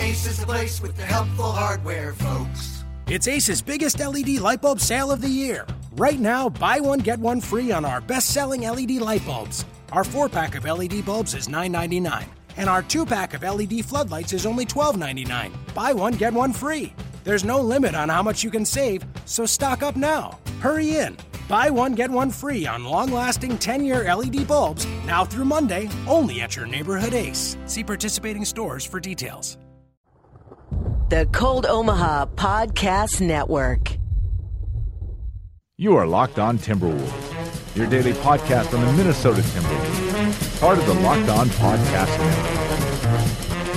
Ace is the place with the helpful hardware, folks. It's Ace's biggest LED light bulb sale of the year. Right now, buy one, get one free on our best-selling LED light bulbs. Our 4-pack of LED bulbs is $9.99, and our 2-pack of LED floodlights is only $12.99. Buy one, get one free. There's no limit on how much you can save, so stock up now. Hurry in. Buy one, get one free on long-lasting 10-year LED bulbs, now through Monday, only at your neighborhood Ace. See participating stores for details. The Cold Omaha Podcast Network. You are Locked On Timberwolves, your daily podcast on the Minnesota Timberwolves, part of the Locked On Podcast Network.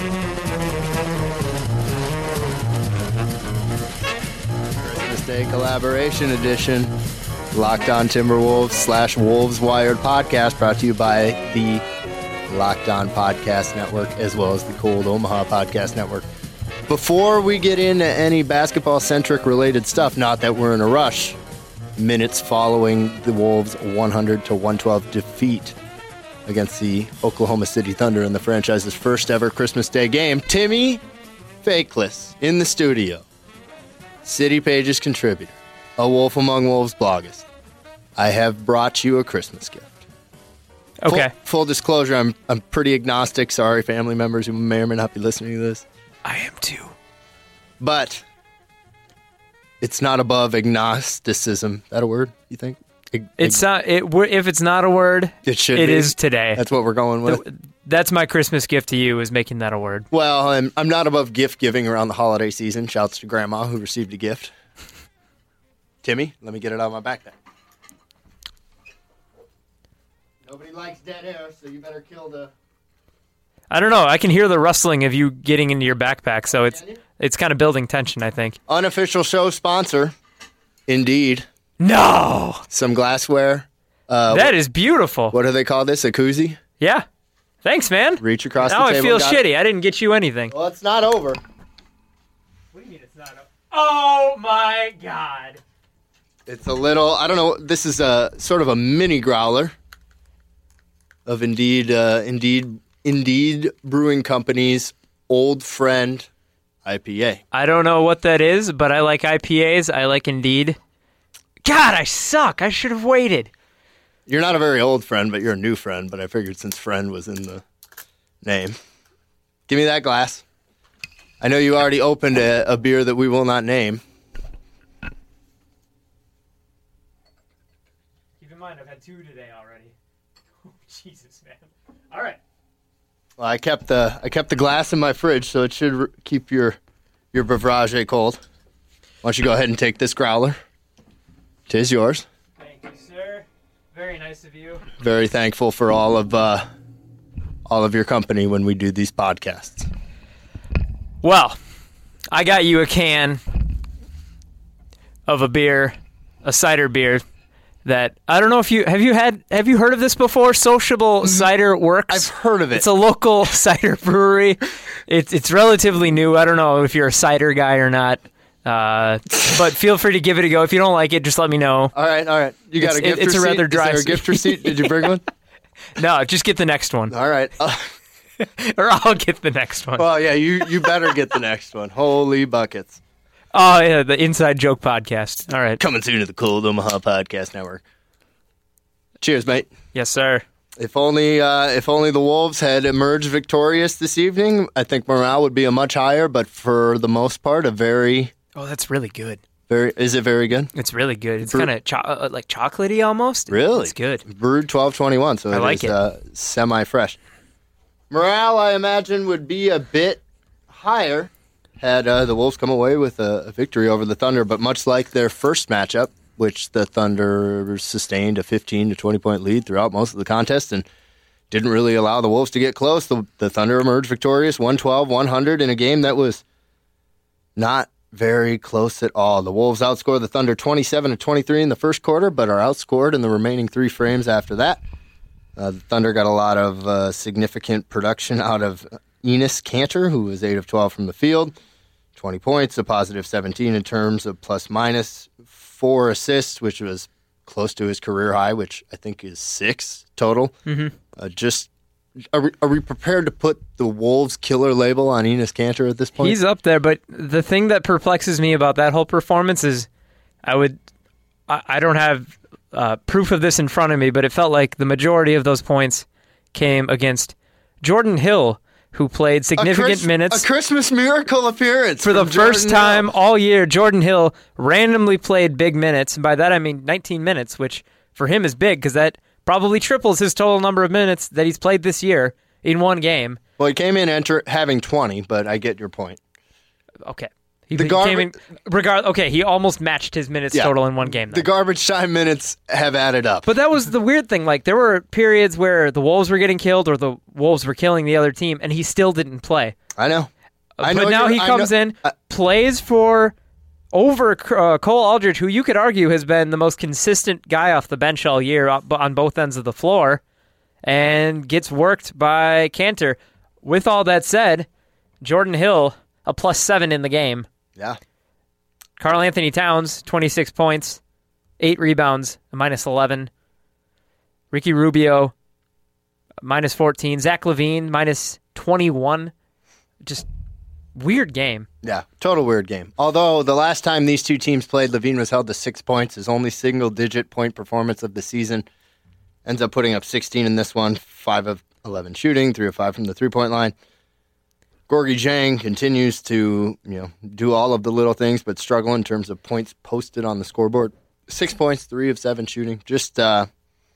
Christmas Day Collaboration Edition, Locked On Timberwolves / Wolves Wired podcast, brought to you by the Locked On Podcast Network, as well as the Cold Omaha Podcast Network. Before we get into any basketball-centric related stuff, not that we're in a rush, minutes following the Wolves' 100-112 defeat against the Oklahoma City Thunder in the franchise's first ever Christmas Day game, Timmy Fakeless in the studio, City Pages contributor, a Wolf Among Wolves bloggist. I have brought you a Christmas gift. Okay. Full disclosure, I'm pretty agnostic. Sorry, family members who may or may not be listening to this. I am too. But it's not above agnosticism. Is that a word, you think? It's not. If it's not a word, it should. It be. Is today. That's what we're going with. That's my Christmas gift to you, is making that a word. Well, I'm not above gift giving around the holiday season. Shouts to Grandma who received a gift. Timmy, let me get it out of my backpack. Nobody likes dead air, so you better kill the... I don't know. I can hear the rustling of you getting into your backpack, so it's kind of building tension, I think. Unofficial show sponsor, Indeed. No! Some glassware. That is beautiful. What do they call this? A koozie? Yeah. Thanks, man. Reach across now the table. Now I feel shitty. I didn't get you anything. Well, it's not over. What do you mean it's not over? Oh, my God. It's a little, I don't know, this is a sort of a mini growler of Indeed Brewing Company's Old Friend IPA. I don't know what that is, but I like IPAs. I like Indeed. God, I suck. I should have waited. You're not a very old friend, but you're a new friend. But I figured since friend was in the name. Give me that glass. I know you already opened a beer that we will not name. Keep in mind, I've had 2 today already. Oh, Jesus, man. All right. Well, I kept the glass in my fridge, so it should keep your beverage cold. Why don't you go ahead and take this growler? 'Tis yours. Thank you, sir. Very nice of you. Very thankful for all of your company when we do these podcasts. Well, I got you a can of a beer, a cider beer. That I don't know if have you heard of this before? Sociable Cider Works. I've heard of it. It's a local cider brewery. It's relatively new. I don't know if you're a cider guy or not, but feel free to give it a go. If you don't like it, just let me know. All right. You got a gift receipt? It's a rather dry. Is there a gift receipt? Did you bring one? No, just get the next one. All right. Or I'll get the next one. Well, yeah, you better get the next one. Holy buckets. Oh, yeah, the Inside Joke Podcast. All right. Coming soon to the Cold Omaha Podcast Network. Cheers, mate. Yes, sir. If only the Wolves had emerged victorious this evening, I think morale would be a much higher, but for the most part, a very... Oh, that's really good. Is it very good? It's really good. It's kind of like chocolatey almost. Really? It's good. Brewed 12/21, so I like it. Semi-fresh. Morale, I imagine, would be a bit higher had the Wolves come away with a victory over the Thunder, but much like their first matchup, which the Thunder sustained a 15 to 20-point lead throughout most of the contest and didn't really allow the Wolves to get close, the Thunder emerged victorious 112-100 in a game that was not very close at all. The Wolves outscored the Thunder 27-23 in the first quarter, but are outscored in the remaining 3 frames after that. The Thunder got a lot of significant production out of Enes Kanter, who was 8 of 12 from the field. 20 points, a positive 17 in terms of plus-minus, 4 assists, which was close to his career high, which I think is 6 total. Mm-hmm. Just Are we prepared to put the Wolves killer label on Enes Kanter at this point? He's up there, but the thing that perplexes me about that whole performance is I don't have proof of this in front of me, but it felt like the majority of those points came against Jordan Hill, who played significant minutes. A Christmas miracle appearance. For the first time all year, Jordan Hill randomly played big minutes. And by that, I mean 19 minutes, which for him is big because that probably triples his total number of minutes that he's played this year in one game. Well, he came in having 20, but I get your point. Okay. He almost matched his minutes total in one game. Then. The garbage time minutes have added up. But that was the weird thing. Like, there were periods where the Wolves were getting killed or the Wolves were killing the other team, and he still didn't play. I know. But now he comes in, plays over Cole Aldrich, who you could argue has been the most consistent guy off the bench all year on both ends of the floor, and gets worked by Kanter. With all that said, Jordan Hill, a +7 in the game. Yeah. Karl Anthony Towns, 26 points, 8 rebounds, a -11. Ricky Rubio, -14. Zach LaVine, -21. Just weird game. Yeah, total weird game. Although the last time these two teams played, LaVine was held to 6 points, his only single-digit point performance of the season. Ends up putting up 16 in this one, 5 of 11 shooting, 3 of 5 from the three-point line. Gorgui Dieng continues to do all of the little things, but struggle in terms of points posted on the scoreboard. 6 points, 3 of 7 shooting. Just, as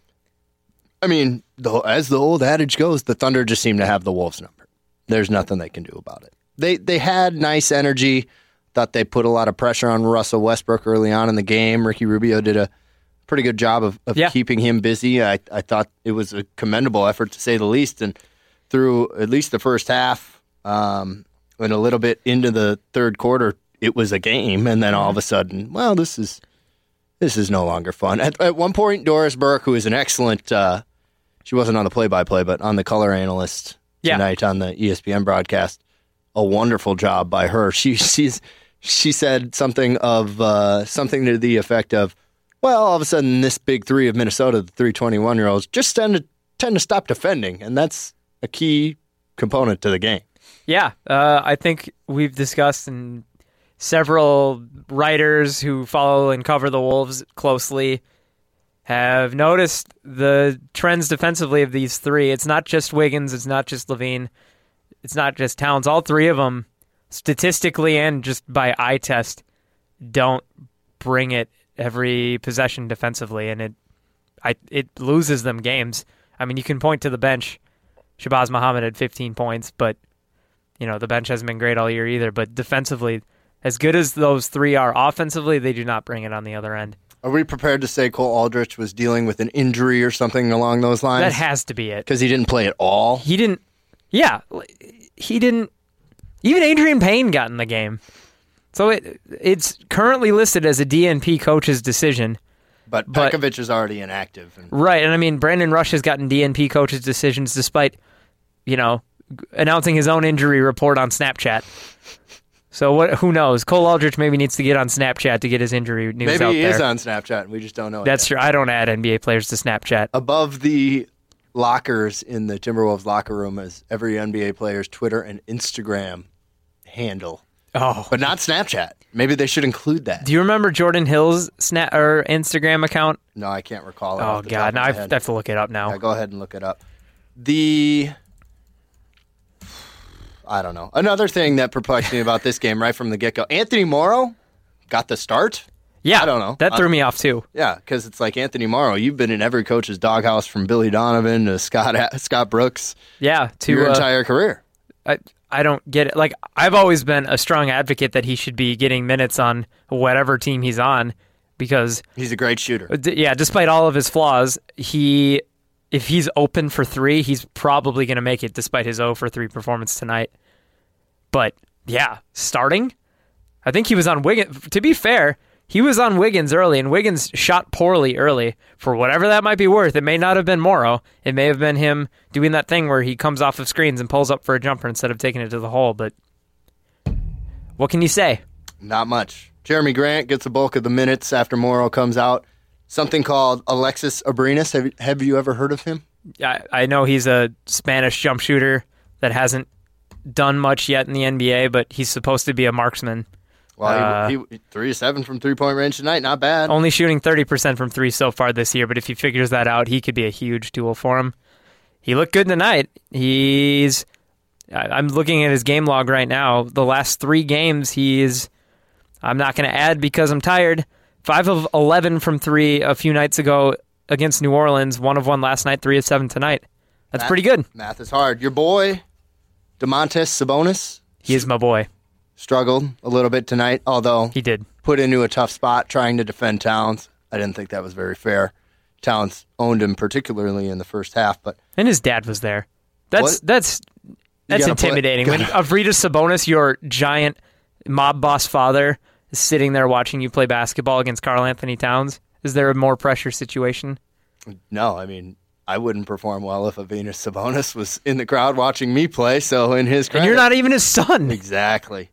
the old adage goes, the Thunder just seem to have the Wolves number. There's nothing they can do about it. They had nice energy. Thought they put a lot of pressure on Russell Westbrook early on in the game. Ricky Rubio did a pretty good job of keeping him busy. I thought it was a commendable effort, to say the least. And through at least the first half, and a little bit into the third quarter, it was a game, and then all of a sudden, well, this is no longer fun. At one point, Doris Burke, who is an excellent, she wasn't on the play-by-play, but on the color analyst tonight on the ESPN broadcast, a wonderful job by her. She said something to the effect of, well, all of a sudden, this big three of Minnesota, the 321-year-olds, just tend to stop defending, and that's a key component to the game. Yeah, I think we've discussed, and several writers who follow and cover the Wolves closely have noticed the trends defensively of these three. It's not just Wiggins, it's not just LaVine, it's not just Towns. All three of them, statistically and just by eye test, don't bring it every possession defensively, and it loses them games. I mean, you can point to the bench. Shabazz Muhammad had 15 points, but the bench hasn't been great all year either. But defensively, as good as those three are offensively, they do not bring it on the other end. Are we prepared to say Cole Aldrich was dealing with an injury or something along those lines? That has to be it. Because he didn't play at all? He didn't. Yeah, he didn't. Even Adrian Payne got in the game. So it's currently listed as a DNP coach's decision. But Pekovic is already inactive. Right, and I mean, Brandon Rush has gotten DNP coach's decisions despite, announcing his own injury report on Snapchat. So who knows? Cole Aldrich maybe needs to get on Snapchat to get his injury news out there. Maybe he is on Snapchat, and we just don't know. That's true. I don't add NBA players to Snapchat. Above the lockers in the Timberwolves locker room is every NBA player's Twitter and Instagram handle. Oh, but not Snapchat. Maybe they should include that. Do you remember Jordan Hill's Snap or Instagram account? No, I can't recall it. Oh God, now I have to look it up now. Yeah, go ahead and look it up. I don't know. Another thing that perplexed me about this game right from the get-go, Anthony Morrow got the start? Yeah, I don't know. That threw me off too. Yeah, because it's like Anthony Morrow, you've been in every coach's doghouse from Billy Donovan to Scott Brooks. Yeah, to your entire career. I don't get it. Like, I've always been a strong advocate that he should be getting minutes on whatever team he's on because he's a great shooter. Yeah, despite all of his flaws, if he's open for three, he's probably going to make it despite his 0 for 3 performance tonight. But, yeah, starting? I think he was on Wiggins. To be fair, he was on Wiggins early, and Wiggins shot poorly early. For whatever that might be worth, it may not have been Morrow. It may have been him doing that thing where he comes off of screens and pulls up for a jumper instead of taking it to the hole. But what can you say? Not much. Jeremy Grant gets the bulk of the minutes after Morrow comes out. Something called Alexis Abrinas. Have you ever heard of him? I know he's a Spanish jump shooter that hasn't done much yet in the NBA, but he's supposed to be a marksman. Well, he 3-7 from three-point range tonight. Not bad. Only shooting 30% from three so far this year, but if he figures that out, he could be a huge tool for him. He looked good tonight. I'm looking at his game log right now. The last 3 games, I'm not going to add because I'm tired. 5 of 11 from 3 a few nights ago against New Orleans. 1 of 1 last night, 3 of 7 tonight. That's pretty good. Math is hard. Your boy, Domantas Sabonis. He is my boy. Struggled a little bit tonight, although He did. put into a tough spot trying to defend Towns. I didn't think that was very fair. Towns owned him particularly in the first half, but And his dad was there. That's gotta intimidating. When Arvydas Sabonis, your giant mob boss father, is sitting there watching you play basketball against Karl Anthony Towns, is there a more pressure situation? no, I mean, I wouldn't perform well if Arvydas Sabonis was in the crowd watching me play, so in his credit. And you're not even his son. Exactly.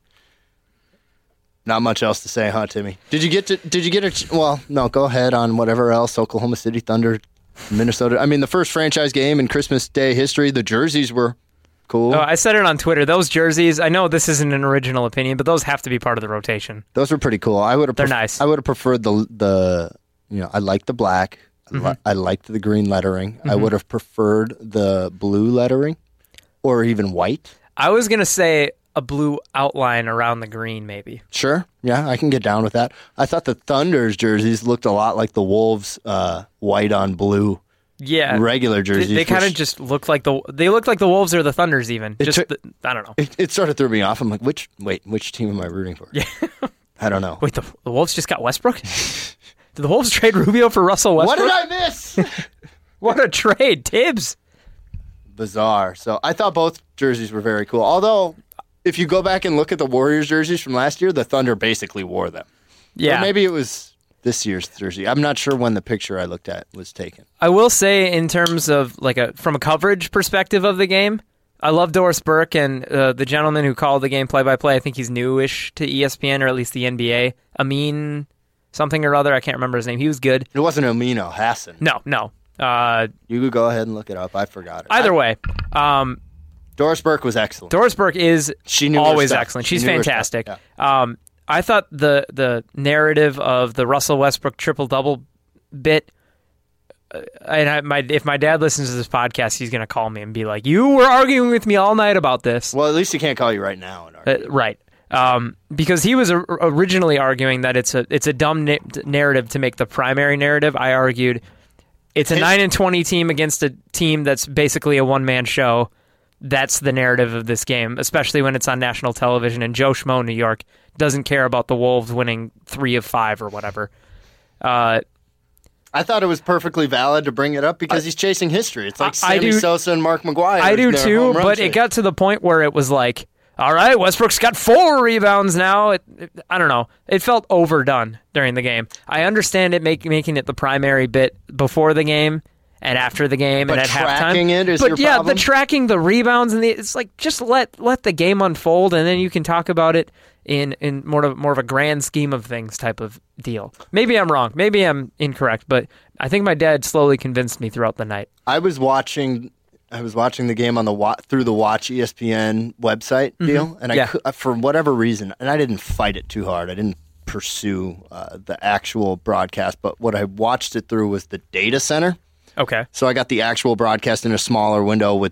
Not much else to say, huh, Timmy? Did you get well, no, go ahead on whatever else. Oklahoma City Thunder, Minnesota. I mean, the first franchise game in Christmas Day history, the jerseys were cool. Oh, I said it on Twitter. Those jerseys, I know this isn't an original opinion, but those have to be part of the rotation. Those were pretty cool. They're nice. I would have preferred the I liked the black. I liked the green lettering. I would have preferred the blue lettering or even white. I was going to say a blue outline around the green, maybe. Sure. Yeah, I can get down with that. I thought the Thunder's jerseys looked a lot like the Wolves' white on blue regular jerseys. They kind of just look like the Wolves or the Thunders even. I don't know. It sort of threw me off. I'm like, which team am I rooting for? Yeah. I don't know. Wait, the Wolves just got Westbrook? Did the Wolves trade Rubio for Russell Westbrook? What did I miss? What a trade, Tibbs. Bizarre. So I thought both jerseys were very cool. Although, if you go back and look at the Warriors jerseys from last year, the Thunder basically wore them. Yeah. Or maybe it was this year's jersey. I'm not sure when the picture I looked at was taken. I will say, in terms of from a coverage perspective of the game, I love Doris Burke and the gentleman who called the game play-by-play. I think he's newish to ESPN or at least the NBA. Amin something or other. I can't remember his name. He was good. It wasn't Amino Hassan. No. You could go ahead and look it up. I forgot it. Either way. Doris Burke was excellent. Doris Burke is always excellent. She's fantastic. Yeah. I thought the narrative of the Russell Westbrook triple-double bit, and if my dad listens to this podcast, he's going to call me and be like, you were arguing with me all night about this. Well, at least he can't call you right now. Right. Because he was originally arguing that it's a dumb narrative to make the primary narrative. I argued it's a 9-20 team against a team that's basically a one-man show. That's the narrative of this game, especially when it's on national television. And Joe Schmo in New York doesn't care about the Wolves winning 3 of 5 or whatever. I thought it was perfectly valid to bring it up because he's chasing history. It's like Sammy Sosa and Mark McGwire. I do too, but it got to the point where it was like, all right, Westbrook's got 4 rebounds now. I don't know. It felt overdone during the game. I understand it making it the primary bit before the game and after the game but and at halftime. Tracking it is your problem? The tracking the rebounds and it's like just let the game unfold and then you can talk about it in more of a grand scheme of things type of deal. Maybe I'm wrong. Maybe I'm incorrect, but I think my dad slowly convinced me throughout the night. I was watching the game on through the Watch ESPN website deal, and I for whatever reason, and I didn't fight it too hard. I didn't pursue the actual broadcast, but what I watched it through was the data center. Okay. So I got the actual broadcast in a smaller window with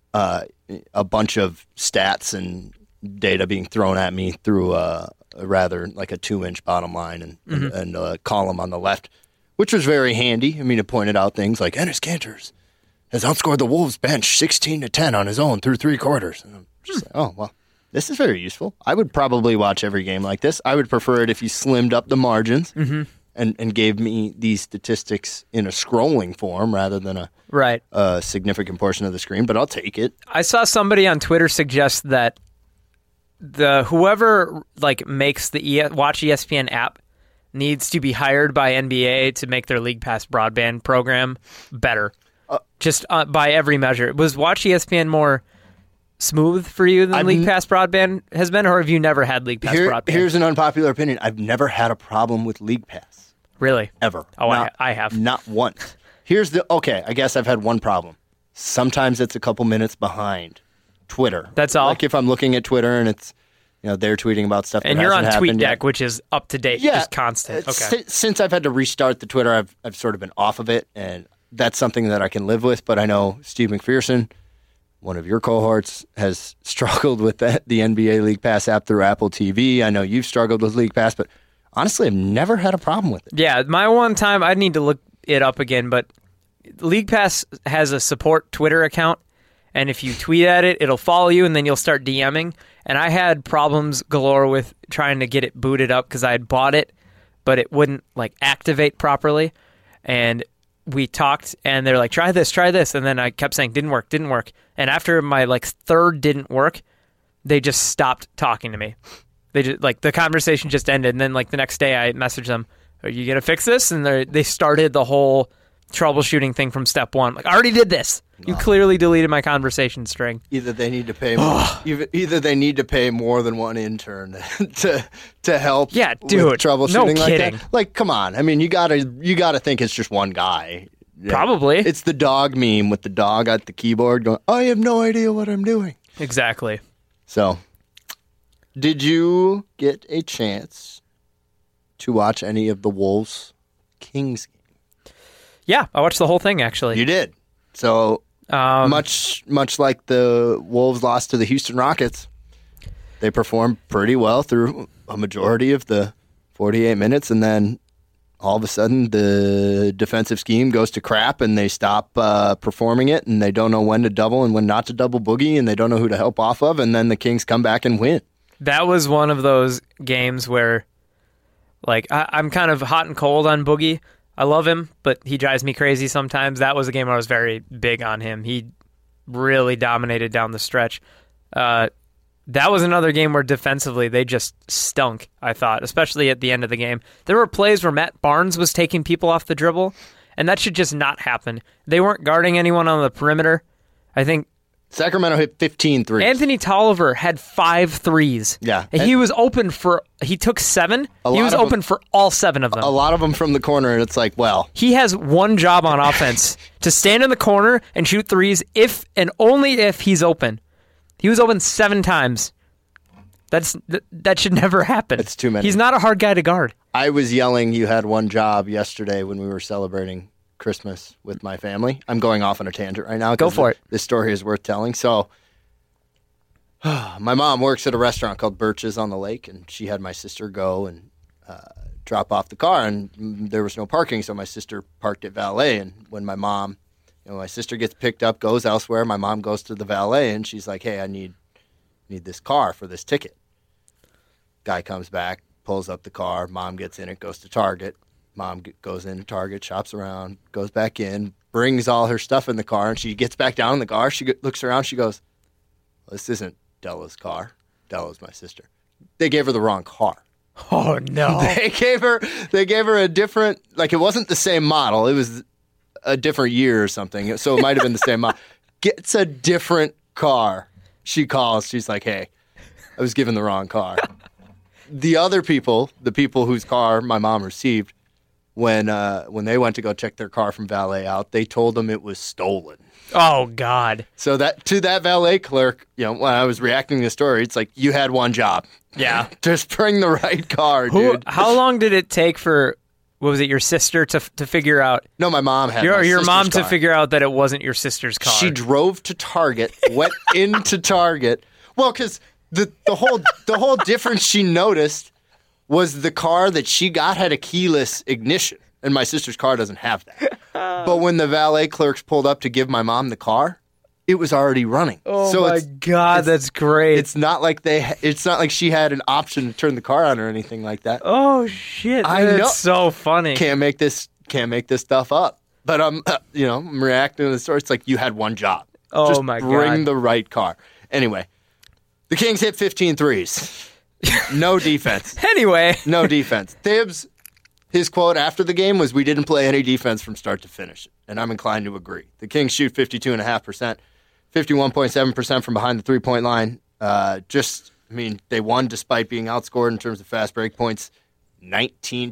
a bunch of stats and data being thrown at me through a rather like a 2-inch bottom line and a column on the left, which was very handy. I mean, it pointed out things like Enes Kanter has outscored the Wolves bench 16-10 on his own through 3 quarters. And I'm just like, oh, well, this is very useful. I would probably watch every game like this. I would prefer it if you slimmed up the margins and gave me these statistics in a scrolling form rather than a significant portion of the screen, but I'll take it. I saw somebody on Twitter suggest that whoever makes the Watch ESPN app needs to be hired by NBA to make their League Pass broadband program better. Just by every measure. Was Watch ESPN more smooth for you than League Pass broadband has been, or have you never had League Pass broadband? Here's an unpopular opinion. I've never had a problem with League Pass. Really? Ever. Oh, I have. Not once. I guess I've had one problem. Sometimes it's a couple minutes behind Twitter. That's all? Like if I'm looking at Twitter and it's, they're tweeting about stuff that And you're on hasn't happened yet. TweetDeck, which is up to date, just constant. Okay. Since I've had to restart the Twitter, I've sort of been off of it, and that's something that I can live with. But I know Steve McPherson, one of your cohorts, has struggled with the NBA League Pass app through Apple TV. I know you've struggled with League Pass, but honestly, I've never had a problem with it. Yeah, my one time, I'd need to look it up again, but League Pass has a support Twitter account, and if you tweet at it, it'll follow you, and then you'll start DMing. And I had problems galore with trying to get it booted up because I had bought it, but it wouldn't activate properly. And we talked, and they're like, try this. And then I kept saying, didn't work. And after my third didn't work, they just stopped talking to me. They just the conversation just ended. And then the next day I messaged them, are you going to fix this? And they started the whole troubleshooting thing from step one. I already did this. You clearly deleted my conversation string. Either they need to pay more, either they need to pay more than one intern to help. Yeah, dude, with troubleshooting no like kidding. that. Come on. I mean, you gotta think it's just one guy. Yeah. Probably. It's the dog meme with the dog at the keyboard going, I have no idea what I'm doing. Exactly. So, did you get a chance to watch any of the Wolves-Kings game? Yeah, I watched the whole thing, actually. You did. So, much like the Wolves lost to the Houston Rockets, they performed pretty well through a majority of the 48 minutes, and then all of a sudden the defensive scheme goes to crap, and they stop performing it, and they don't know when to double and when not to double Boogie, and they don't know who to help off of, and then the Kings come back and win. That was one of those games where, I'm kind of hot and cold on Boogie. I love him, but he drives me crazy sometimes. That was a game where I was very big on him. He really dominated down the stretch. That was another game where defensively they just stunk, I thought, especially at the end of the game. There were plays where Matt Barnes was taking people off the dribble, and that should just not happen. They weren't guarding anyone on the perimeter. I think Sacramento hit 15 threes. Anthony Tolliver had 5 threes. Yeah. And he was open he took 7. He was open for all 7 of them. A lot of them from the corner, and it's he has one job on offense, to stand in the corner and shoot threes if and only if he's open. He was open 7 times. That should never happen. It's too many. He's not a hard guy to guard. I was yelling you had one job yesterday when we were celebrating Christmas with my family. I'm going off on a tangent right now. Go for it. This story is worth telling. So, my mom works at a restaurant called Birch's on the Lake, and she had my sister go and drop off the car, and there was no parking, so my sister parked at valet. And when my mom, my sister gets picked up, goes elsewhere, my mom goes to the valet, and she's like, "Hey, I need this car for this ticket." Guy comes back, pulls up the car. Mom gets in it, goes to Target. Mom goes into Target, shops around, goes back in, brings all her stuff in the car, and she gets back down in the car. She looks around. She goes, "This isn't Della's car. Della's my sister." They gave her the wrong car. Oh no! They gave her a different. It wasn't the same model. It was a different year or something. So it might have been the same model. Gets a different car. She calls. She's like, "Hey, I was given the wrong car." The other people, the people whose car my mom received, when they went to go check their car from valet out, they told them it was stolen. Oh God! So to that valet clerk, when I was reacting to the story, it's like, you had one job. Yeah, just bring the right car, dude. How long did it take for? What was it? Your sister to figure out? No, my mom had your mom car. To figure out that it wasn't your sister's car. She drove to Target, went into Target. Well, because the whole difference she noticed was the car that she got had a keyless ignition, and my sister's car doesn't have that. But when the valet clerks pulled up to give my mom the car, it was already running. Oh so my God, that's great! It's not like she had an option to turn the car on or anything like that. Oh shit! I know. That's so funny. Can't make this stuff up. But I'm reacting to the story. It's like, you had one job. Oh Just my God! Bring the right car. Anyway, the Kings hit 15 threes. No defense. Anyway, no defense. Thibs, his quote after the game was, "We didn't play any defense from start to finish," and I'm inclined to agree. The Kings shoot 52.5%, 51.7% from behind the 3-point line. They won despite being outscored in terms of fast break points,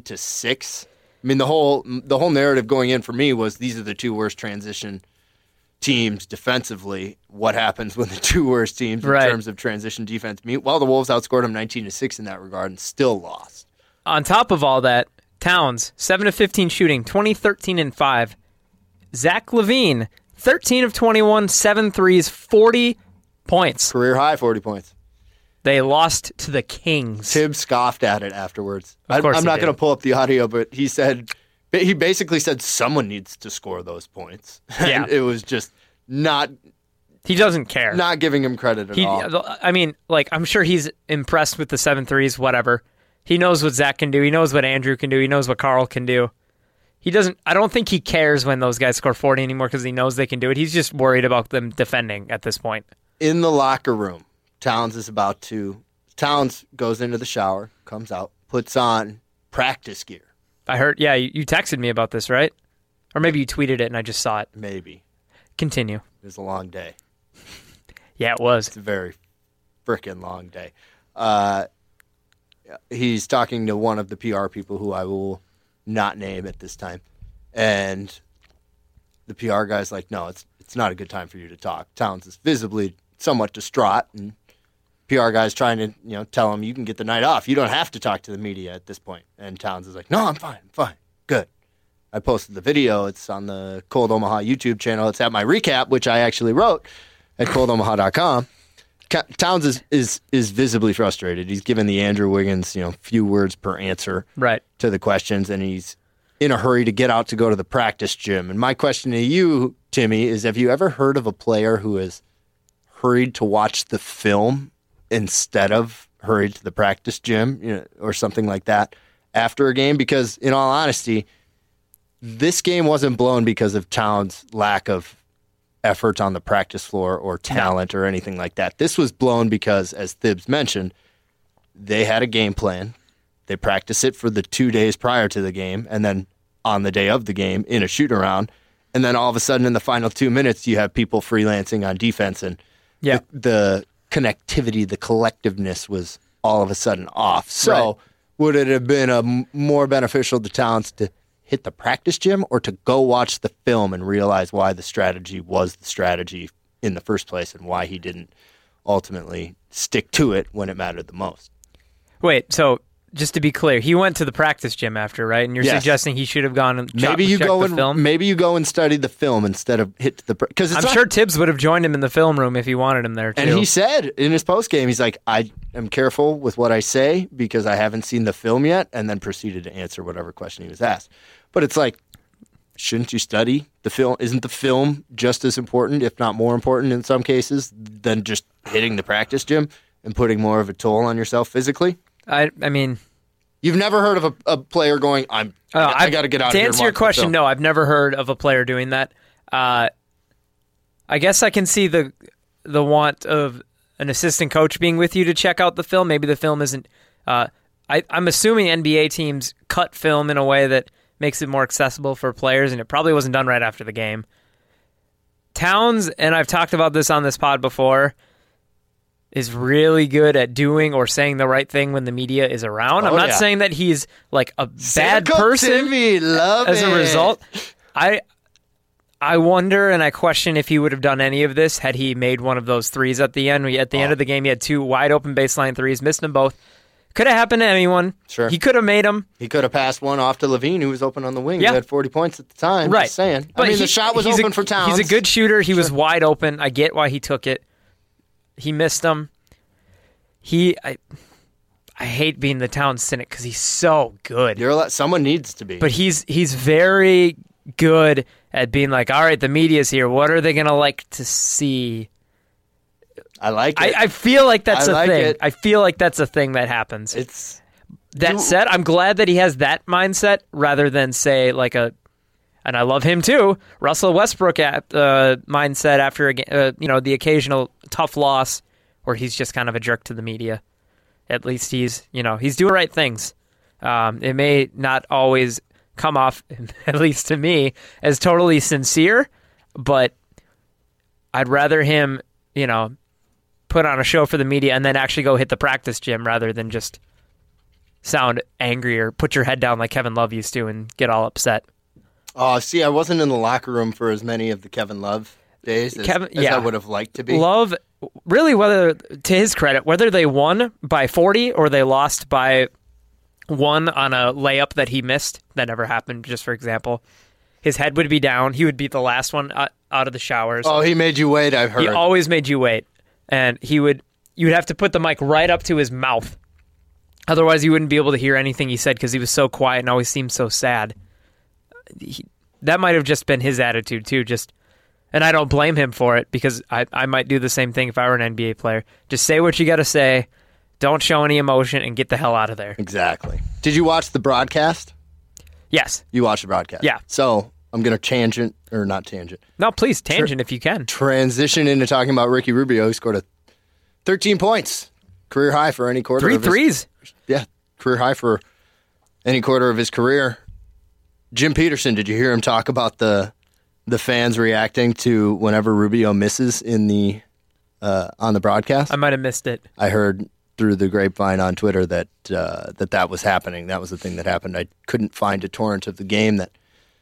19-6. I mean, the whole narrative going in for me was, these are the 2 worst transition teams defensively, what happens when the two worst teams in terms of transition defense meet? Well, the Wolves outscored them 19-6 in that regard and still lost. On top of all that, Towns, 7 of 15 shooting, 20-13-5. Zach LaVine, 13 of 21, 7 threes, 40 points. Career high 40 points. They lost to the Kings. Tibbs scoffed at it afterwards. Of course I'm not he did. going to pull up the audio, but he basically said someone needs to score those points. Yeah. And it was just not He doesn't care. not giving him credit at all. I mean, like, I'm sure he's impressed with the 7 threes, whatever. He knows what Zach can do. He knows what Andrew can do. He knows what Carl can do. I don't think he cares when those guys score 40 anymore because he knows they can do it. He's just worried about them defending at this point. In the locker room, Towns goes into the shower, comes out, puts on practice gear. I heard, yeah, you texted me about this, right? Or maybe you tweeted it and I just saw it. Maybe. Continue. It was a long day. Yeah, it was. It's a very frickin' long day. He's talking to one of the PR people who I will not name at this time. And the PR guy's like, no, it's not a good time for you to talk. Towns is visibly somewhat distraught, and PR guy's trying to tell him you can get the night off. You don't have to talk to the media at this point. And Towns is like, no, I'm fine, good. I posted the video. It's on the Cold Omaha YouTube channel. It's at my recap, which I actually wrote at coldomaha.com. Towns is visibly frustrated. He's given the Andrew Wiggins, few words per answer to the questions, and he's in a hurry to get out to go to the practice gym. And my question to you, Timmy, is have you ever heard of a player who has hurried to watch the film instead of hurried to the practice gym, or something like that after a game? Because in all honesty, this game wasn't blown because of Towns' lack of effort on the practice floor or talent or anything like that. This was blown because, as Thibs mentioned, they had a game plan. They practiced it for the 2 days prior to the game, and then on the day of the game in a shoot-around. And then all of a sudden in the final 2 minutes, you have people freelancing on defense, and the connectivity, the collectiveness was all of a sudden off. So would it have been more beneficial to Towns to hit the practice gym or to go watch the film and realize why the strategy was the strategy in the first place and why he didn't ultimately stick to it when it mattered the most? Wait, so just to be clear, he went to the practice gym after, right? And you're suggesting he should have gone and checked the film? Maybe you go and study the film instead of hit the because I'm sure Tibbs would have joined him in the film room if he wanted him there too. And he said in his post game, he's like, I am careful with what I say because I haven't seen the film yet, and then proceeded to answer whatever question he was asked. But it's like, shouldn't you study the film? Isn't the film just as important, if not more important in some cases, than just hitting the practice gym and putting more of a toll on yourself physically? I mean, you've never heard of a player going, I got to get out of here. To answer your question, no, I've never heard of a player doing that. I guess I can see the want of an assistant coach being with you to check out the film. Maybe the film isn't. I'm assuming NBA teams cut film in a way that makes it more accessible for players, and it probably wasn't done right after the game. Towns, and I've talked about this on this pod before, is really good at doing or saying the right thing when the media is around. I'm not saying that he's like a bad person Timmy, love as a result. I wonder and I question if he would have done any of this had he made one of those threes at the end. At the end of the game, he had 2 wide open baseline threes, missed them both. Could have happened to anyone. Sure. He could have made them. He could have passed one off to LaVine, who was open on the wing. Yeah. He had 40 points at the time. Right. Just saying. But the shot was open for Towns. He's a good shooter. He was wide open. I get why he took it. He missed them. I hate being the Towns cynic because he's so good. Someone needs to be. But he's very good at being like, all right, the media's here. What are they going to like to see? I like it. I feel like that's a thing. It. I feel like that's a thing that happens. That said, I'm glad that he has that mindset rather than say like and I love him too, Russell Westbrook mindset after the occasional tough loss where he's just kind of a jerk to the media. At least he's doing the right things. It may not always come off, at least to me, as totally sincere, but I'd rather him, put on a show for the media and then actually go hit the practice gym rather than just sound angry or put your head down like Kevin Love used to and get all upset. Oh, see, I wasn't in the locker room for as many of the Kevin Love days as yeah. I would have liked to be. Love, really, whether, to his credit, whether they won by 40 or they lost by 1 on a layup that he missed, that never happened, just for example, his head would be down. He would be the last one out of the showers. Oh, he made you wait, I've heard. He always made you wait. And you'd have to put the mic right up to his mouth. Otherwise, you wouldn't be able to hear anything he said because he was so quiet and always seemed so sad. That might have just been his attitude, too. And I don't blame him for it because I might do the same thing if I were an NBA player. Just say what you got to say. Don't show any emotion and get the hell out of there. Exactly. Did you watch the broadcast? Yes. You watched the broadcast? Yeah. So I'm going to not tangent. No, please, tangent if you can. Transition into talking about Ricky Rubio, who scored 13 points. Career high for any quarter. 3 threes. Yeah, career high for any quarter of his career. Jim Peterson, did you hear him talk about the fans reacting to whenever Rubio misses in the on the broadcast? I might have missed it. I heard through the grapevine on Twitter that that was happening. That was the thing that happened. I couldn't find a torrent of the game that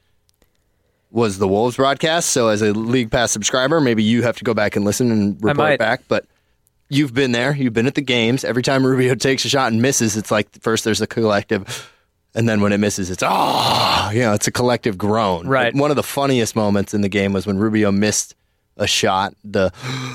was the Wolves broadcast. So as a League Pass subscriber, maybe you have to go back and listen and report back. But you've been there. You've been at the games. Every time Rubio takes a shot and misses, it's like first there's a collective, and then when it misses, it's it's a collective groan. Right. One of the funniest moments in the game was when Rubio missed a shot. The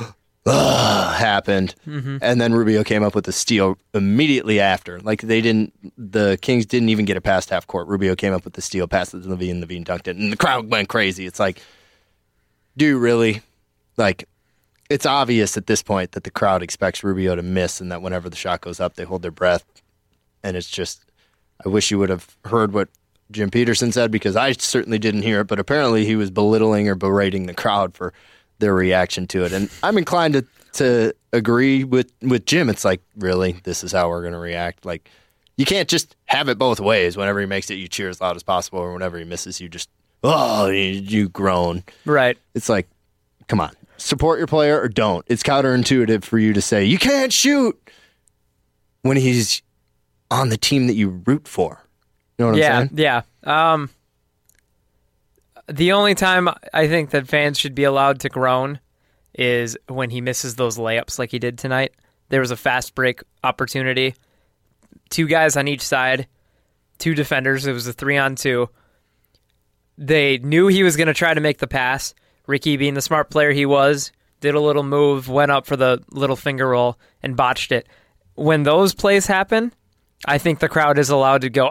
happened, and then Rubio came up with a steal immediately after. Like the Kings didn't even get it past half court. Rubio came up with the steal, passed it to Levine. Levine dunked it, and the crowd went crazy. It's like, do you really like? It's obvious at this point that the crowd expects Rubio to miss and that whenever the shot goes up, they hold their breath. And it's just, I wish you would have heard what Jim Peterson said because I certainly didn't hear it, but apparently he was belittling or berating the crowd for their reaction to it. And I'm inclined to agree with Jim. It's like, really, this is how we're going to react? Like, you can't just have it both ways. Whenever he makes it, you cheer as loud as possible, or whenever he misses, you just, you groan. Right. It's like, come on. Support your player or don't. It's counterintuitive for you to say, you can't shoot when he's on the team that you root for. You know what I'm saying? Yeah. The only time I think that fans should be allowed to groan is when he misses those layups like he did tonight. There was a fast break opportunity. 2 guys on each side, 2 defenders. It was a 3-on-2. They knew he was going to try to make the pass. Ricky, being the smart player he was, did a little move, went up for the little finger roll, and botched it. When those plays happen, I think the crowd is allowed to go,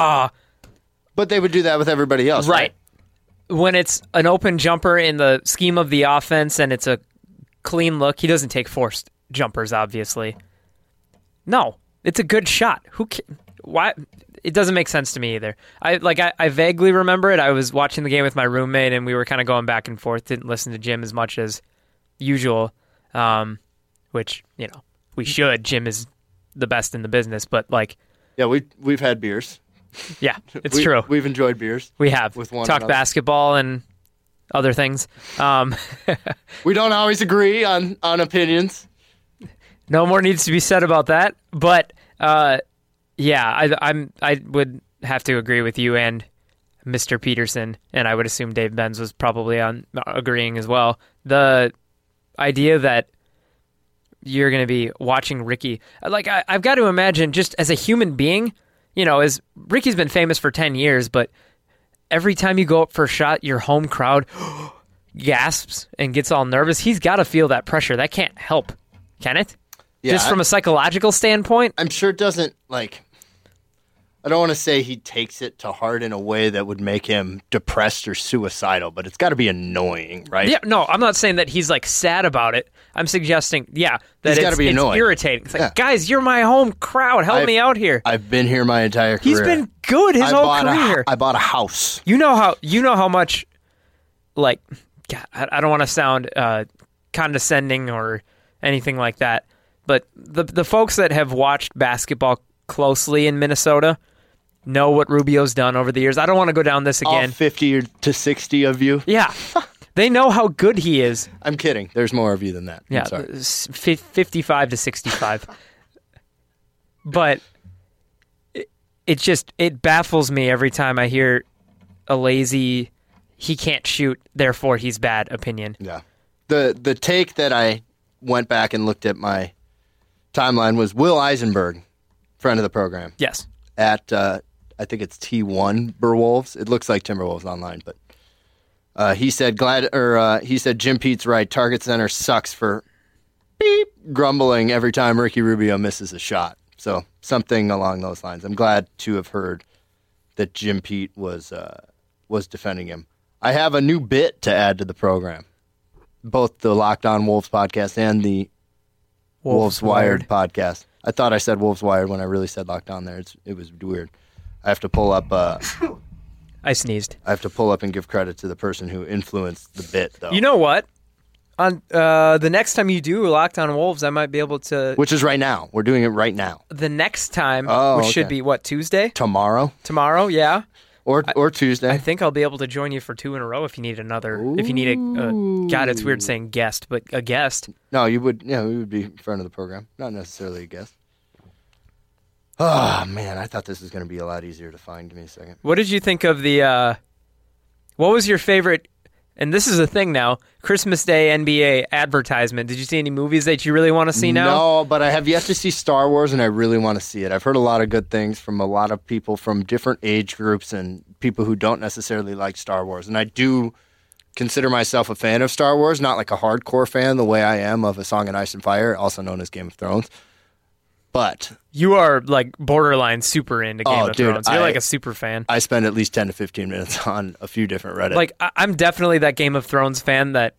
But they would do that with everybody else, right? When it's an open jumper in the scheme of the offense and it's a clean look, he doesn't take forced jumpers, obviously. No, it's a good shot. Why? It doesn't make sense to me either. I vaguely remember it. I was watching the game with my roommate, and we were kind of going back and forth. Didn't listen to Jim as much as usual, which, we should. Jim is the best in the business, but yeah, we've had beers. Yeah, it's true. We've enjoyed beers. We have with one talked another. Basketball and other things. We don't always agree on opinions. No more needs to be said about that, but. Yeah, I would have to agree with you and Mr. Peterson, and I would assume Dave Benz was probably agreeing as well. The idea that you're going to be watching Ricky, I've got to imagine just as a human being, as Ricky's been famous for 10 years, but every time you go up for a shot, your home crowd gasps and gets all nervous. He's got to feel that pressure. That can't help, can it? Yeah, just from a psychological standpoint? I'm sure it doesn't, I don't want to say he takes it to heart in a way that would make him depressed or suicidal, but it's got to be annoying, right? Yeah, no, I'm not saying that he's sad about it. I'm suggesting, that it's irritating. It's like, guys, you're my home crowd. Help me out here. I've been here my entire career. He's been good his whole career. I bought a house. You know how much, God, I don't want to sound condescending or anything like that, but the folks that have watched basketball closely in Minnesota know what Rubio's done over the years. I don't want to go down this again. All 50 to 60 of you? Yeah. They know how good he is. I'm kidding. There's more of you than that. Yeah, 55 to 65. But it baffles me every time I hear a lazy, he can't shoot, therefore he's bad opinion. Yeah. The take that I went back and looked at my timeline was Will Eisenberg, friend of the program. Yes. At I think it's T1 Burwolves. It looks like Timberwolves online, but he said Jim Pete's right. Target center sucks for beep grumbling every time Ricky Rubio misses a shot. So something along those lines. I'm glad to have heard that Jim Pete was defending him. I have a new bit to add to the program. Both the Locked On Wolves podcast and the Wolves Wired podcast. I thought I said Wolves Wired when I really said Locked On there. It was weird. I have to pull up. I sneezed. I have to pull up and give credit to the person who influenced the bit, though. You know what? On the next time you do Locked On Wolves, I might be able to. Which is right now. We're doing it right now. The next time, which okay. should be what, Tuesday? Tomorrow, yeah. or Tuesday. I think I'll be able to join you for 2 in a row if you need another. Ooh. If you need a God, it's weird saying guest, but a guest. No, you would. Yeah, we would be in front of the program, not necessarily a guest. Oh man, I thought this was going to be a lot easier to find. Give me a second. What did you think of the? What was your favorite? And this is a thing now. Christmas Day NBA advertisement. Did you see any movies that you really want to see now? No, but I have yet to see Star Wars, and I really want to see it. I've heard a lot of good things from a lot of people from different age groups and people who don't necessarily like Star Wars. And I do consider myself a fan of Star Wars, not like a hardcore fan the way I am of A Song of Ice and Fire, also known as Game of Thrones. But you are like borderline super into Game of Thrones. You're like a super fan. I spend at least 10 to 15 minutes on a few different Reddit. Like I'm definitely that Game of Thrones fan that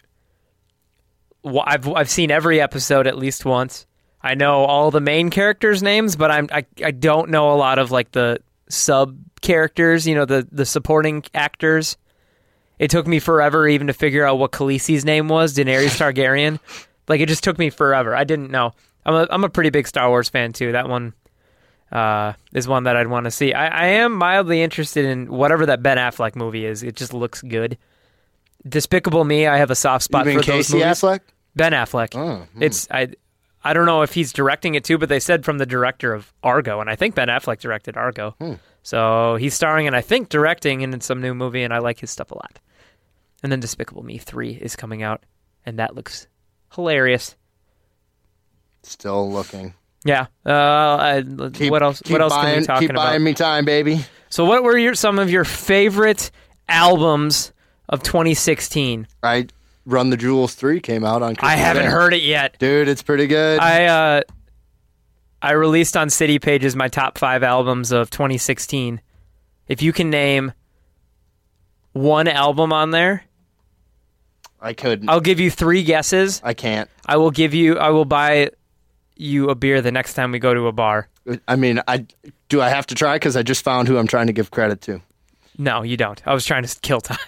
I've seen every episode at least once. I know all the main characters' names, but I don't know a lot of like the sub characters. The supporting actors. It took me forever even to figure out what Khaleesi's name was, Daenerys Targaryen. Like it just took me forever. I didn't know. I'm a pretty big Star Wars fan, too. That one is one that I'd want to see. I am mildly interested in whatever that Ben Affleck movie is. It just looks good. Despicable Me, I have a soft spot for those Casey movies. Affleck? Ben Affleck. It's I don't know if he's directing it, too, but they said from the director of Argo, and I think Ben Affleck directed Argo. So he's starring and I think directing in some new movie, and I like his stuff a lot. And then Despicable Me 3 is coming out, and that looks hilarious. Still looking. Yeah. What else? What else can we talk about? Keep buying me time, baby. So, what were some of your favorite albums of 2016? I Run the Jewels 3 came out on Christmas I haven't Day. heard it yet, dude. It's pretty good. I released on City Pages my top 5 albums of 2016. If you can name one album on there, I couldn't. I'll give you 3 guesses. I can't. I will buy you a beer the next time we go to a bar. I mean, I have to try because I just found who I'm trying to give credit to. No, you don't. I was trying to kill time.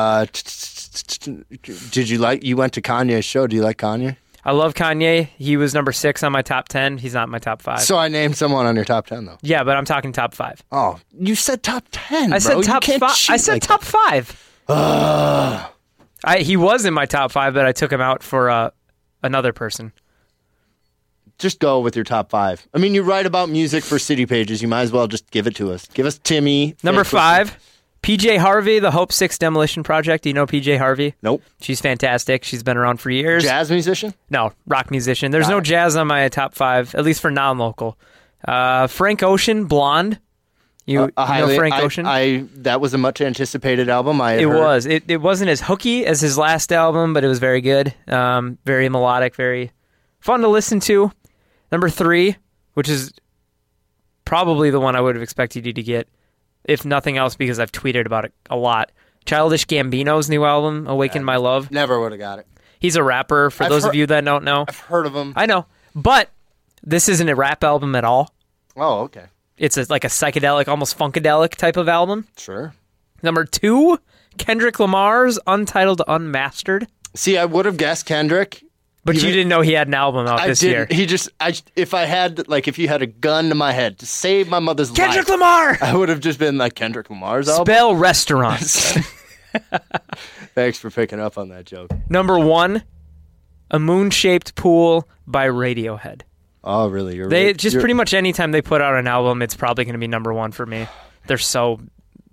You went to Kanye's show. Do you like Kanye? I love Kanye. He was number 6 on my top 10. He's not my top 5. So I named someone on your top 10, though. Yeah, but I'm talking top 5. Oh, you said top 10, I said top 5. I said top 5. He was in my top 5, but I took him out for another person. Just go with your top 5. I mean, you write about music for City Pages. You might as well just give it to us. Give us Timmy. Number 5, PJ Harvey, the Hope 6 Demolition Project. Do you know PJ Harvey? Nope. She's fantastic. She's been around for years. Jazz musician? No, rock musician. There's no jazz on my top 5, at least for non-local. Frank Ocean, Blonde. You know Frank Ocean? That was a much anticipated album. It was. It wasn't as hooky as his last album, but it was very good. Very melodic, very fun to listen to. Number 3, which is probably the one I would have expected you to get, if nothing else, because I've tweeted about it a lot. Childish Gambino's new album, Awaken My Love. Never would have got it. He's a rapper, for those of you that don't know. I've heard of him. I know. But this isn't a rap album at all. Oh, okay. It's like a psychedelic, almost funkadelic type of album. Sure. Number 2, Kendrick Lamar's Untitled Unmastered. See, I would have guessed Kendrick. But you didn't know he had an album out this year. If you had a gun to my head to save my mother's life. Kendrick Lamar! I would have just been like, Kendrick Lamar's album? Spell restaurants. Thanks for picking up on that joke. Number 1, A Moon-Shaped Pool by Radiohead. Oh, really? Pretty much anytime they put out an album, it's probably going to be number 1 for me. They're so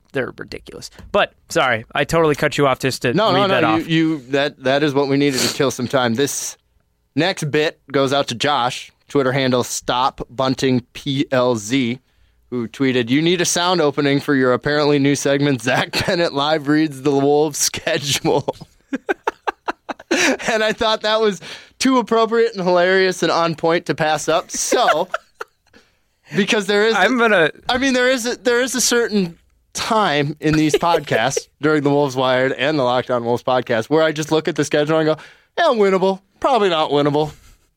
they're ridiculous. But sorry, I totally cut you off just to read that off. That is what we needed to kill some time. This next bit goes out to Josh, Twitter handle StopBuntingPLZ, who tweeted, "You need a sound opening for your apparently new segment. Zach Bennett live reads the Wolves schedule." And I thought that was too appropriate and hilarious and on point to pass up. So, because there is a certain time in these podcasts during the Wolves Wired and the Locked On Wolves podcast where I just look at the schedule and go, yeah, winnable. Probably not winnable.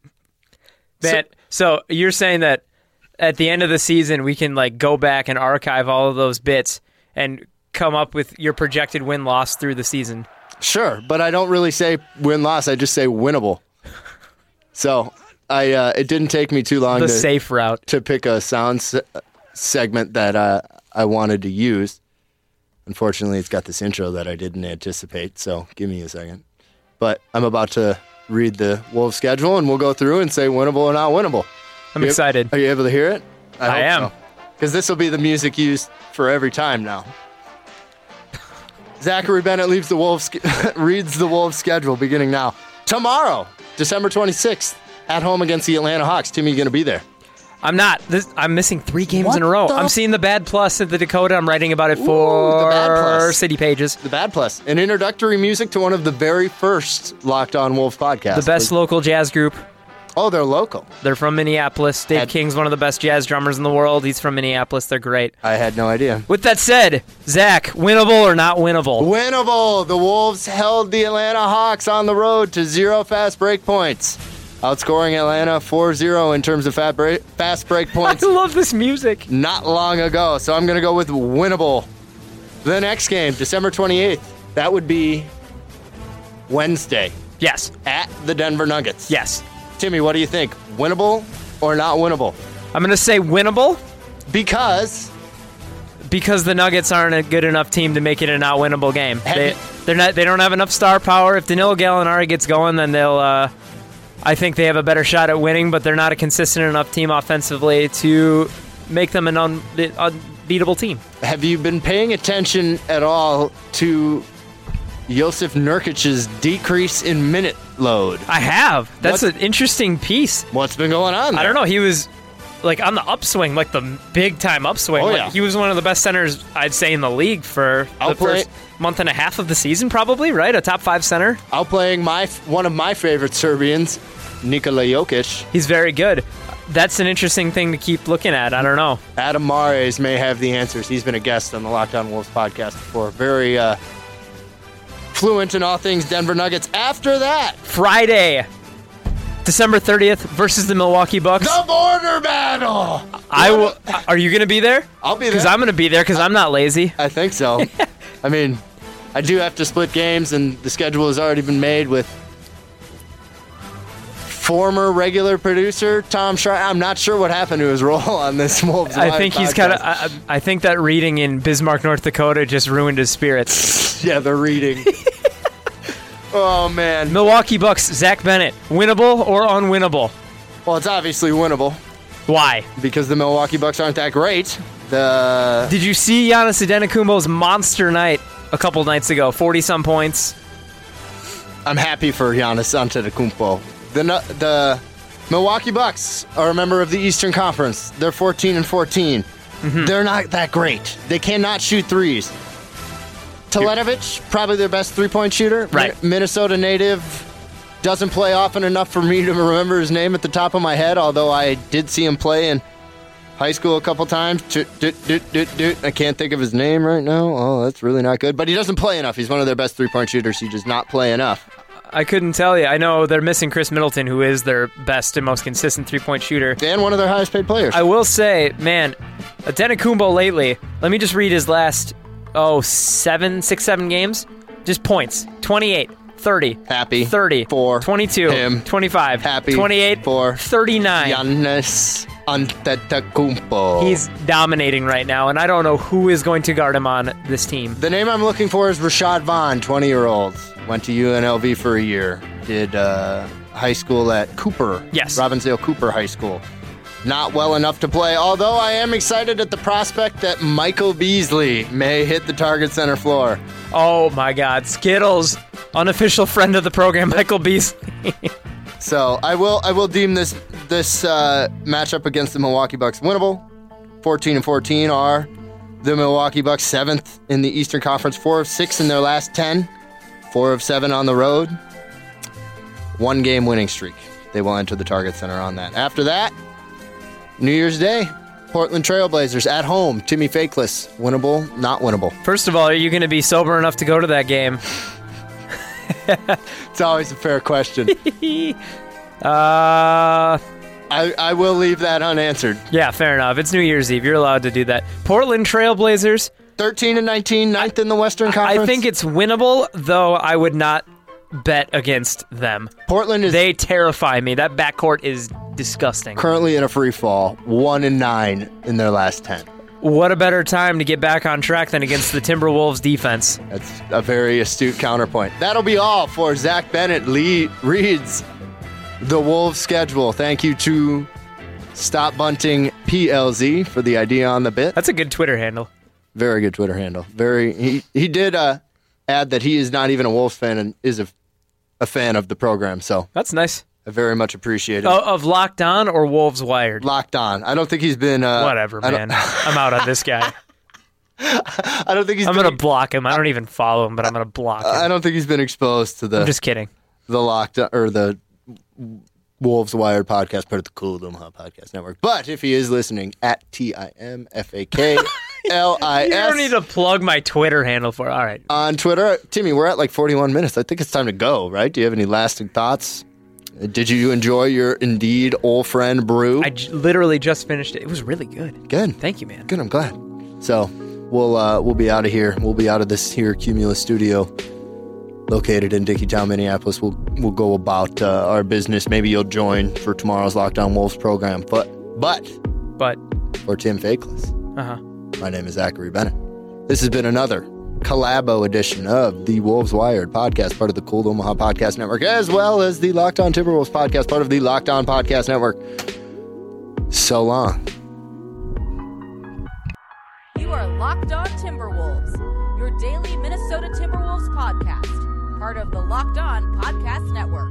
So you're saying that at the end of the season, we can like go back and archive all of those bits and come up with your projected win-loss through the season? Sure, but I don't really say win-loss. I just say winnable. So it didn't take me too long safe route to pick a sound segment that I wanted to use. Unfortunately, it's got this intro that I didn't anticipate, so give me a second. But I'm about to read the Wolves schedule, and we'll go through and say winnable or not winnable. I'm excited. Are you able to hear it? I am. Because this will be the music used for every time now. Zachary Bennett reads the Wolves schedule beginning now. Tomorrow, December 26th, at home against the Atlanta Hawks. Timmy, you going to be there? I'm not. I'm missing 3 games in a row. I'm seeing the Bad Plus at the Dakota. I'm writing about it for the Bad Plus. City Pages. The Bad Plus. An introductory music to one of the very first Locked On Wolves podcasts. The best local jazz group. Oh, they're local. They're from Minneapolis. Dave King's one of the best jazz drummers in the world. He's from Minneapolis. They're great. I had no idea. With that said, Zach, winnable or not winnable? Winnable. The Wolves held the Atlanta Hawks on the road to 0 fast break points, outscoring Atlanta 4-0 in terms of fast break points. I love this music. Not long ago, so I'm going to go with winnable. The next game, December 28th, that would be Wednesday. Yes. At the Denver Nuggets. Yes. Timmy, what do you think? Winnable or not winnable? I'm going to say winnable. Because the Nuggets aren't a good enough team to make it a not winnable game. They don't have enough star power. If Danilo Gallinari gets going, then they'll I think they have a better shot at winning, but they're not a consistent enough team offensively to make them an unbeatable team. Have you been paying attention at all to Josef Nurkic's decrease in minute load? I have. That's an interesting piece. What's been going on there? I don't know. He was like on the upswing, like the big time upswing. Oh, like, yeah. He was one of the best centers, I'd say, in the league for the first month and a half of the season, probably, right? A top 5 center. Outplaying one of my favorite Serbians, Nikola Jokic. He's very good. That's an interesting thing to keep looking at. I don't know. Adam Mares may have the answers. He's been a guest on the Locked On Wolves podcast before. Very fluent in all things Denver Nuggets. After that, Friday, December 30th versus the Milwaukee Bucks. The border battle. Are you going to be there? I'll be there. Because I'm going to be there because I'm not lazy. I think so. I mean, I do have to split games, and the schedule has already been made with former regular producer Tom Schreier. I'm not sure what happened to his role on this Wolves. I think he's kind of. I think that reading in Bismarck, North Dakota, just ruined his spirits. Yeah, the reading. Oh man, Milwaukee Bucks. Zach Bennett, winnable or unwinnable? Well, it's obviously winnable. Why? Because the Milwaukee Bucks aren't that great. Did you see Giannis Antetokounmpo's monster night a couple nights ago? 40-some points. I'm happy for Giannis Antetokounmpo. The Milwaukee Bucks are a member of the Eastern Conference. They're 14-14. Mm-hmm. They're not that great. They cannot shoot threes. Teletovic, probably their best three-point shooter. Right. Minnesota native. Doesn't play often enough for me to remember his name at the top of my head, although I did see him play in high school a couple times. I can't think of his name right now. Oh, that's really not good. But he doesn't play enough. He's one of their best three-point shooters. He does not play enough. I couldn't tell you. I know they're missing Chris Middleton, who is their best and most consistent three-point shooter. And one of their highest-paid players. I will say, man, Antetokounmpo lately, let me just read his last, 7 games. Just points. 28, 30. Happy. 30. 4. 22. Him. 25. Happy. 28. 4. 39. Giannis Antetokounmpo. He's dominating right now, and I don't know who is going to guard him on this team. The name I'm looking for is Rashad Vaughn, 20-year-old. Went to UNLV for a year. Did high school at Cooper. Yes. Robbinsdale Cooper High School. not well enough to play, although I am excited at the prospect that Michael Beasley may hit the Target Center floor. Oh, my God. Skittles, unofficial friend of the program, Michael Beasley. So I will deem this matchup against the Milwaukee Bucks winnable. 14-14 are the Milwaukee Bucks, 7th in the Eastern Conference, 4 of 6 in their last 10, 4 of 7 on the road. 1-game winning streak. They will enter the Target Center on that. After that, New Year's Day, Portland Trailblazers at home. Timmy Fakeless, winnable, not winnable. First of all, are you going to be sober enough to go to that game? It's always a fair question. I will leave that unanswered. Yeah, fair enough. It's New Year's Eve. You're allowed to do that. Portland Trailblazers. 13-19, 9th in the Western Conference. I think it's winnable, though I would not bet against them. Portland is... They terrify me. That backcourt is disgusting. Currently in a free fall, 1-9 in their last 10. What a better time to get back on track than against the Timberwolves defense. That's a very astute counterpoint. That'll be all for Zach Bennett reads the Wolves schedule. Thank you to Stop Bunting PLZ for the idea on the bit. That's a good Twitter handle. Very good Twitter handle. He did add that he is not even a Wolves fan and is a fan of the program. So that's nice. I very much appreciate it. Of Locked On or Wolves Wired? Locked On. I don't think he's been... Whatever, man. I'm out on this guy. I don't think he's I'm going to block him. I don't even follow him, but I'm going to block him. I don't think he's been exposed to the... I'm just kidding. The Locked On, or the Wolves Wired podcast, part of the Cool Omaha Podcast Network. But if he is listening, at TIMFAKLIS. You don't need to plug my Twitter handle for it. All right. On Twitter. Timmy, we're at like 41 minutes. I think it's time to go, right? Do you have any lasting thoughts? Did you enjoy your Indeed Old Friend brew? I literally just finished it. It was really good. Good. Thank you, man. Good, I'm glad. So we'll be out of here. We'll be out of this here Cumulus studio located in Dickeytown, Minneapolis. We'll go about our business. Maybe you'll join for tomorrow's Locked On Wolves program. But for Tim Fakeless, my name is Zachary Bennett. This has been another collabo edition of the Wolves Wired podcast, part of the Cool Omaha Podcast Network, as well as the Locked On Timberwolves podcast, part of the Locked On Podcast Network. So long. You are Locked On Timberwolves, your daily Minnesota Timberwolves podcast, part of the Locked On Podcast Network.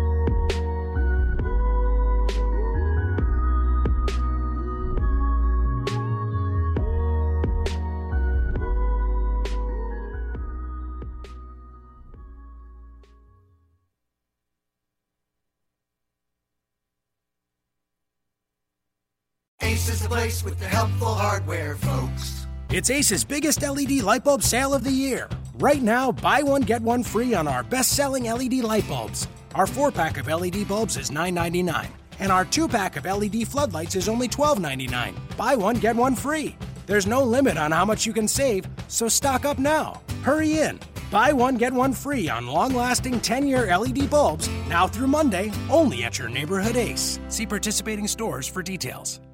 Ace is the place with the helpful hardware, folks. It's Ace's biggest LED light bulb sale of the year. Right now, buy one, get one free on our best-selling LED light bulbs. Our 4-pack of LED bulbs is $9.99, and our 2-pack of LED floodlights is only $12.99. Buy one, get one free. There's no limit on how much you can save, so stock up now. Hurry in. Buy one, get one free on long-lasting 10-year LED bulbs now through Monday, only at your neighborhood Ace. See participating stores for details.